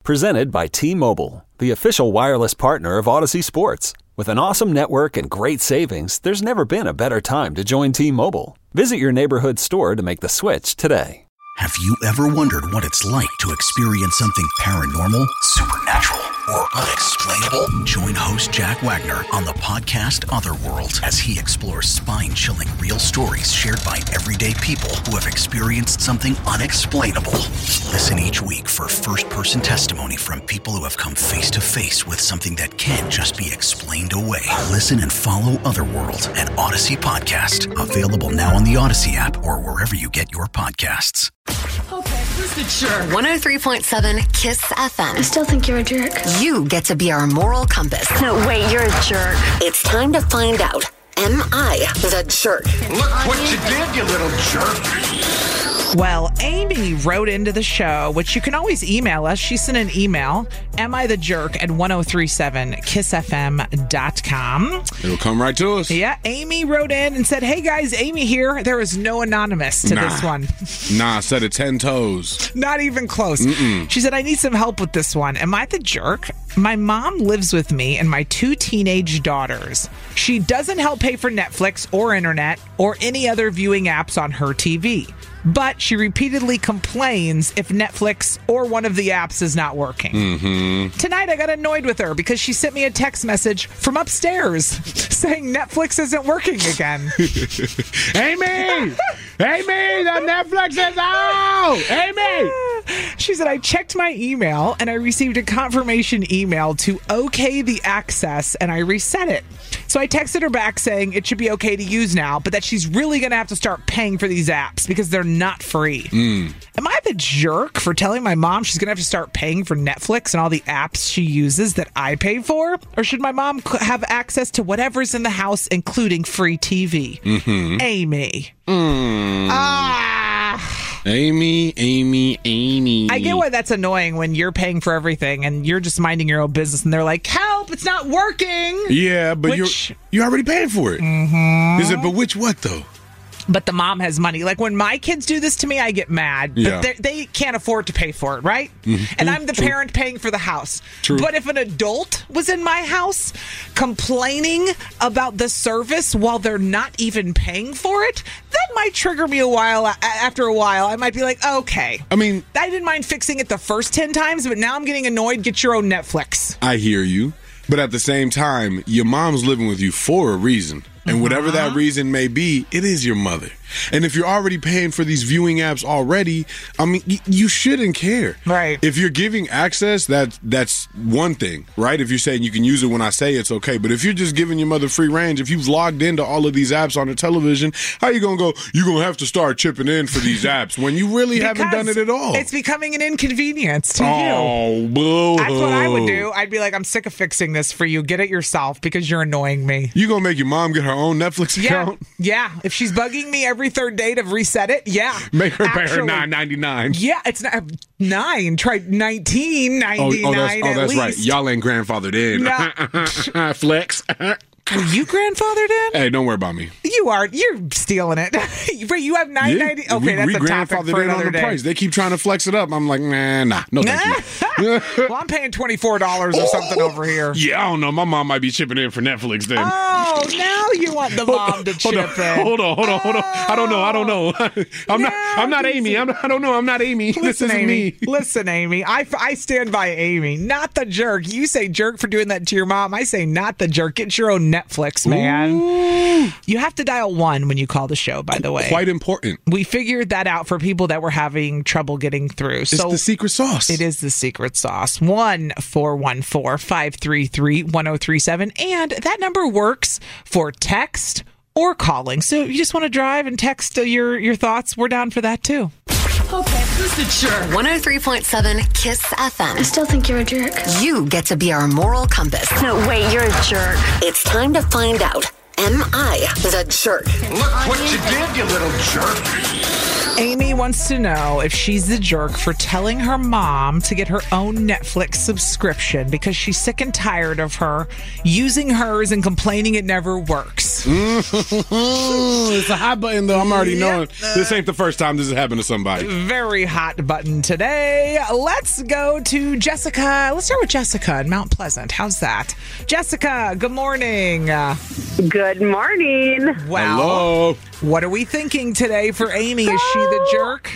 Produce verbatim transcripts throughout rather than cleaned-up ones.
Presented by T-Mobile, the official wireless partner of Odyssey Sports. With an awesome network and great savings, there's never been a better time to join T-Mobile. Visit your neighborhood store to make the switch today. Have you ever wondered what it's like to experience something paranormal, supernatural, or unexplainable? Join host Jack Wagner on the podcast Otherworld as he explores spine-chilling real stories shared by everyday people who have experienced something unexplainable. Listen each week for first-person testimony from people who have come face-to-face with something that can't just be explained away. Listen and follow Otherworld, an Odyssey podcast. Available now on the Odyssey app or wherever you get your podcasts. Okay, who's the jerk? one oh three point seven KISS F M. I still think you're a jerk. You get to be our moral compass. No, wait, you're a jerk. It's time to find out, am I the jerk? Look what you did, you little jerk. Well, Amy wrote into the show, which you can always email us. She sent an email, am I the jerk, at ten thirty-seven kiss f m dot com. It'll come right to us. Yeah, Amy wrote in and said, hey guys, Amy here. There is no anonymous to nah. this one. Nah, set of ten toes. Not even close. Mm-mm. She said, I need some help with this one. Am I the jerk? My mom lives with me and my two teenage daughters. She doesn't help pay for Netflix or internet or any other viewing apps on her T V. But she repeatedly complains if Netflix or one of the apps is not working. Mm-hmm. Tonight, I got annoyed with her because she sent me a text message from upstairs saying Netflix isn't working again. Amy! Amy, the Netflix is out! Amy! She said, I checked my email and I received a confirmation email to okay the access and I reset it. So I texted her back saying it should be okay to use now, but that she's really going to have to start paying for these apps because they're not free. Mm. Am I the jerk for telling my mom she's going to have to start paying for Netflix and all the apps she uses that I pay for? Or should my mom have access to whatever's in the house, including free T V? Mm-hmm. Amy. Mm. Ah. Amy, Amy, Amy. I get why that's annoying when you're paying for everything and you're just minding your own business and they're like, help, it's not working. Yeah, but Which, you're you're already paying for it. Mm-hmm. Is it, but which what, though? But the mom has money. Like when my kids do this to me, I get mad. Yeah. But they can't afford to pay for it, right? Mm-hmm. And I'm the True. parent paying for the house. True. But if an adult was in my house complaining about the service while they're not even paying for it, that might trigger me a while. After a while, I might be like, okay. I mean, I didn't mind fixing it the first ten times, but now I'm getting annoyed. Get your own Netflix. I hear you. But at the same time, your mom's living with you for a reason. And whatever that reason may be, it is your mother. And if you're already paying for these viewing apps already, I mean, y- you shouldn't care. Right. If you're giving access, that, that's one thing, right? If you're saying you can use it when I say it's okay. But if you're just giving your mother free range, if you've logged into all of these apps on the television, how you going to go, you're going to have to start chipping in for these apps when you really Because haven't done it at all? It's becoming an inconvenience to oh, you. boo. That's what I would do. I'd be like, I'm sick of fixing this for you. Get it yourself because you're annoying me. You going to make your mom get her own Netflix Yeah. account? Yeah. If she's bugging me every third day to reset it, yeah. Make her pay her Actually, nine ninety-nine. Yeah, it's not nine. Try nineteen ninety-nine Oh, oh, that's, oh, at that's least. right. Y'all ain't grandfathered in. No. Flex. Were you grandfathered in? Hey, don't worry about me. You are. You're stealing it. Wait, you have nine ninety. Yeah, Okay, we, that's we a topic grandfathered for in on another the day. price. They keep trying to flex it up. I'm like, nah, nah, no, thank you. Well, I'm paying twenty-four dollars or something over here. Yeah, I don't know. My mom might be chipping in for Netflix then. Oh, now you want the mom to chip hold on, in. Hold on, hold on, hold on. I don't know. I don't know. I'm not. I'm not Amy. I'm, I don't know. I'm not Amy. Listen, this isn't Amy. me. Listen, Amy. I, I stand by Amy, not the jerk. You say jerk for doing that to your mom. I say not the jerk. Get your own Netflix, man. Ooh. You have to dial one when you call the show, by the way. Quite important. We figured that out for people that were having trouble getting through. It's so the secret sauce. It is the secret sauce. one four one four, five three three, one zero three seven. And that number works for text or calling. So if you just want to drive and text your, your thoughts, we're down for that too. Okay, who's the jerk? one oh three point seven KISS F M. I still think you're a jerk. You get to be our moral compass. No, wait, you're a jerk. It's time to find out, am I the jerk? Look what you did, you little jerk. Amy wants to know if she's the jerk for telling her mom to get her own Netflix subscription because she's sick and tired of her using hers and complaining it never works. It's a hot button, though. I'm already Yep. knowing this ain't the first time this has happened to somebody. Very hot button today. Let's go to Jessica. Let's start with Jessica in Mount Pleasant. How's that? Jessica, good morning. Uh, Good morning. wow. Hello. What are we thinking today for Amy? Is she the jerk?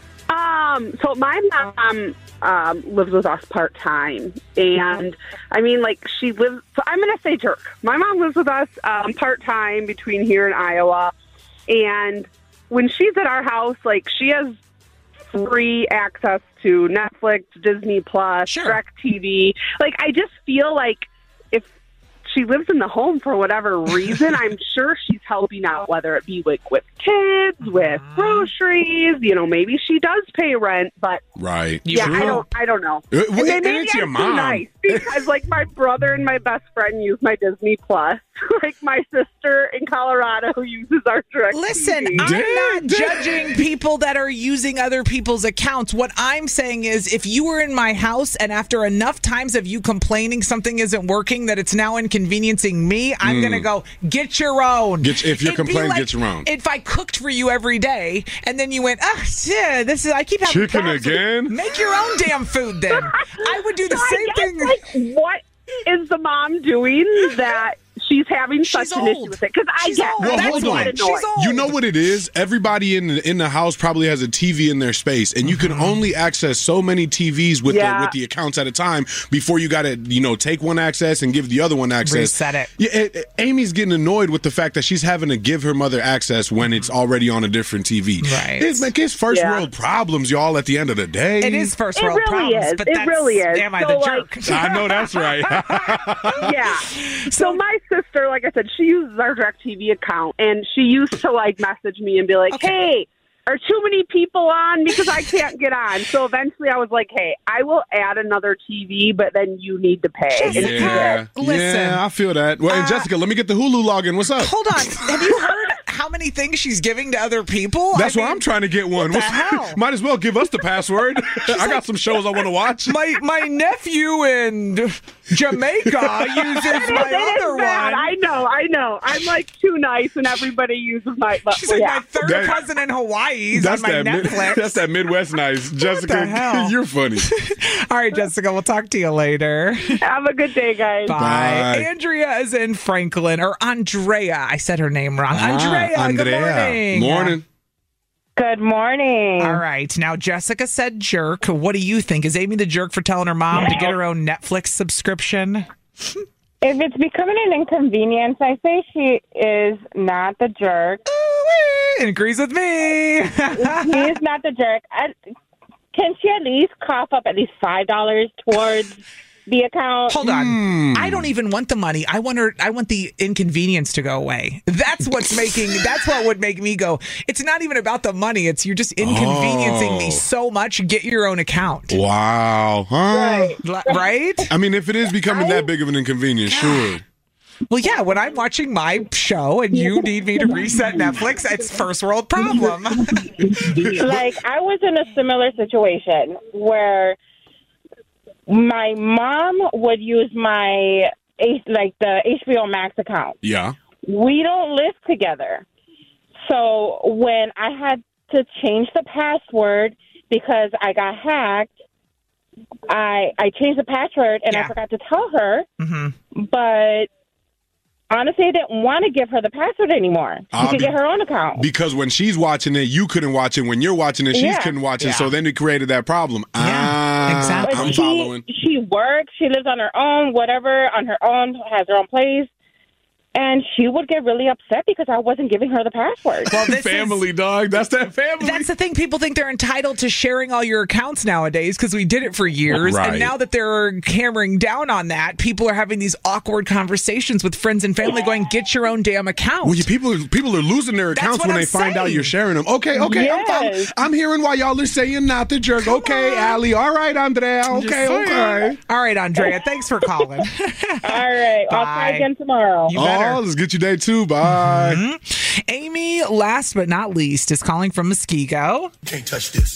Um, so my mom um, lives with us part time, and I mean, like she lives. So I'm gonna say jerk. My mom lives with us um, part time between here and Iowa, and when she's at our house, like she has free access to Netflix, Disney Plus, Sure. DirecTV. Like I just feel like if she lives in the home for whatever reason, I'm sure she's helping out, whether it be like with kids, with groceries. You know, maybe she does pay rent, but Right. You yeah, sure? I don't, I don't know. Uh, And well, then it- maybe it's your I'm too mom. nice because, like, my brother and my best friend use my Disney Plus. Like my sister in Colorado who uses our direct. Listen, T V. I'm Damn, not damn. judging people that are using other people's accounts. What I'm saying is if you were in my house and after enough times of you complaining something isn't working, that it's now inconveniencing me, I'm going to go, get your own. Get- if you're It'd be complaining, get your own. If I cooked for you every day and then you went, ah, yeah, this is, I keep having Chicken problems." again? Make your own damn food then. I would do the So I same guess, thing. Like, what is the mom doing that she's having such She's an issue old. with it? Because I She's get old. Well, That's hold what on. it- she's old. You know what it is? Everybody in the, in the house probably has a T V in their space, and you can only access so many T Vs with Yeah. the with the accounts at a time before you got to you know take one access and give the other one access. Reset it. Yeah, it, it- Amy's getting annoyed with the fact that she's having to give her mother access when it's already on a different T V. Right. It's like it's first Yeah. world problems, y'all. At the end of the day, It is first It world really problems, is. but It that's, really is. am I So, the like- jerk? I know that's right. Yeah. So my sister, like I said, she uses our DirecTV account, and she used to like message me and be like, Okay. "Hey, are too many people on because I can't get on?" So eventually, I was like, "Hey, I will add another T V, but then you need to pay." And she did. yeah, Listen. yeah, I feel that. Well, and Uh, Jessica, let me get the Hulu login. What's up? Hold on. Have you heard how many things she's giving to other people? That's I why mean, I'm trying to get one. the What's- hell? Might as well give us the password. I got some shows I want to watch. My my nephew in Jamaica uses It is- my it is other bad. one. I know, I know. I'm like too nice, and everybody uses my. But, She's like yeah. my third That- cousin in Hawaii. on That's my that. Mid- Netflix. that's that Midwest nice, Jessica. hell? You're funny. All right, Jessica. We'll talk to you later. Have a good day, guys. Bye. Bye. Andrea is in Franklin, or Andrea. I said her name wrong. Ah, Andrea, good morning. Morning. Good morning. All right. Now, Jessica said jerk. What do you think? Is Amy the jerk for telling her mom to get her own Netflix subscription? If it's becoming an inconvenience, I say she is not the jerk. Ooh-wee, agrees with me. She is not the jerk. I, can she at least cough up at least five dollars towards the account? Hold on. I don't even want the money. I want her. I want the inconvenience to go away. That's what's making. That's what would make me go. It's not even about the money. It's you're just inconveniencing Oh. me so much. Get your own account. Wow. Huh? Right. L- Right? I mean, if it is becoming that big of an inconvenience, sure. Well, yeah. When I'm watching my show and you need me to reset Netflix, it's first world problem. Like, I was in a similar situation where my mom would use my, H- like, the H B O Max account. Yeah. We don't live together. So when I had to change the password because I got hacked, I I changed the password and Yeah. I forgot to tell her. hmm But honestly, I didn't want to give her the password anymore. She Ah, could be- get her own account. Because when she's watching it, you couldn't watch it. When you're watching it, she Yeah. couldn't watch it. Yeah. So then it created that problem. Yeah, ah, exactly. I'm But following. she, she works, she lives on her own, whatever, on her own, has her own place. And she would get really upset because I wasn't giving her the password. Well, this Family, is, dog. That's that family. that's the thing. People think they're entitled to sharing all your accounts nowadays because we did it for years. Right. And now that they're hammering down on that, people are having these awkward conversations with friends and family going, get your own damn account. Well, you, people, people are losing their That's accounts what when I'm they find out saying. you're sharing them. Okay, okay, I'm following. Yes. I'm hearing why y'all are saying not the jerk. Okay, on. Allie. All right, Andrea. Just Okay, saying. okay. All right, Andrea. Thanks for calling. All right. I'll try Bye. again tomorrow. You better. later. Let's get you day two. Bye. Mm-hmm. Amy, last but not least, is calling from Muskego. Can't touch this.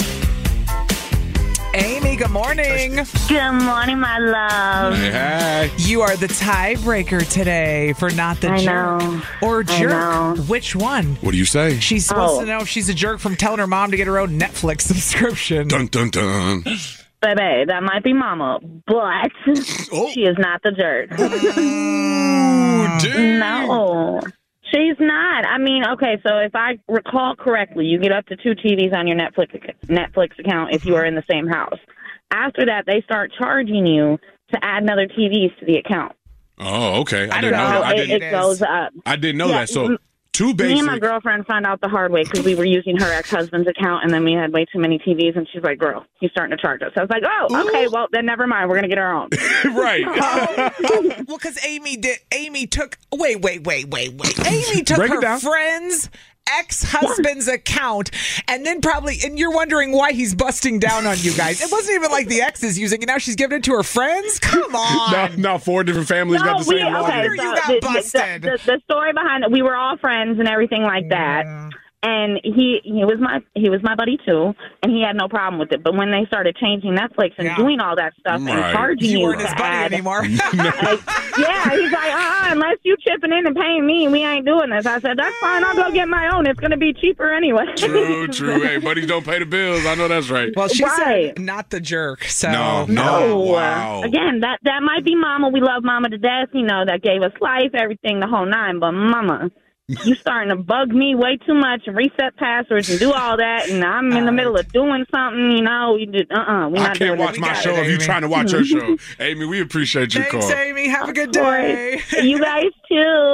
Amy, good morning. Good morning, my love. Hey, hey. You are the tiebreaker today for Not the I Jerk know. or I Jerk. know. Which one? What do you say? She's supposed Oh. to know if she's a jerk from telling her mom to get her own Netflix subscription. Dun, dun, dun. Baby, that might be mama, but Oh. she is not the jerk. Ooh, damn. No, she's not. I mean, okay, so if I recall correctly, you get up to two T Vs on your Netflix Netflix account if you are in the same house. After that, they start charging you to add another T Vs to the account. Oh, okay. I, I didn't don't know know. that. I it, didn't, it goes up. I didn't know Yeah, that. So m- two basic. Me and my girlfriend found out the hard way because we were using her ex-husband's account, and then we had way too many T Vs, and she's like, girl, he's starting to charge us. I was like, oh, okay, well, then never mind. We're going to get our own. Right. Well, because Amy did. Amy took. Wait, wait, wait, wait, wait. Amy took Break it her down. friend's ex-husband's account, and then probably, and you're wondering why he's busting down on you guys. It wasn't even like the ex is using it. Now she's giving it to her friends. Come on. now, now four different families got the we, same okay, login. You got the, busted. The, the, the story behind it, we were all friends and everything like that. Yeah. And he he was my he was my buddy too, and he had no problem with it. But when they started changing Netflix and Yeah. doing all that stuff Right. and charging You you, weren't to his buddy add- anymore. like, yeah, he's like, uh-uh, unless you chipping in and paying me, we ain't doing this. I said, that's fine. I'll go get my own. It's going to be cheaper anyway. True, true. Hey, buddies don't pay the bills. I know that's right. Well, she Right. said not the jerk. So No, no. No. Wow. Again, that that might be mama. We love mama to death. You know, that gave us life, everything, the whole nine. But mama, you starting to bug me way too much and reset passwords and do all that. And I'm in the middle of doing something, you know. We did, uh-uh. We're I not can't doing watch this. my got show it, if you're Amy. trying to watch your show. Amy, we appreciate your Thanks, call. Amy. Have a good Of day. course. You guys too.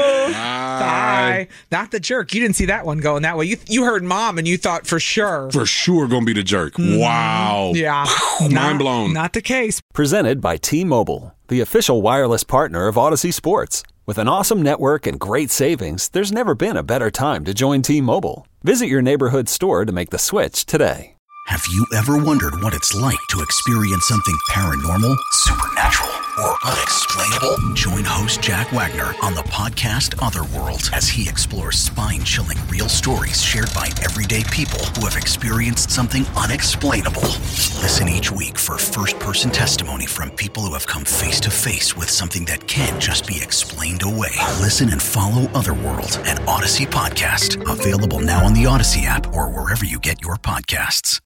Bye. Not the jerk. You didn't see that one going that way. You you heard mom and you thought for sure. For sure gonna be the jerk. Wow. Yeah. Mind Not- blown. Not the case. Presented by T-Mobile, the official wireless partner of Odyssey Sports. With an awesome network and great savings, there's never been a better time to join T-Mobile. Visit your neighborhood store to make the switch today. Have you ever wondered what it's like to experience something paranormal, supernatural, or unexplainable? Join host Jack Wagner on the podcast Otherworld as he explores spine-chilling real stories shared by everyday people who have experienced something unexplainable. Listen each week for first-person testimony from people who have come face-to-face with something that can't just be explained away. Listen and follow Otherworld, an Odyssey podcast, available now on the Odyssey app or wherever you get your podcasts.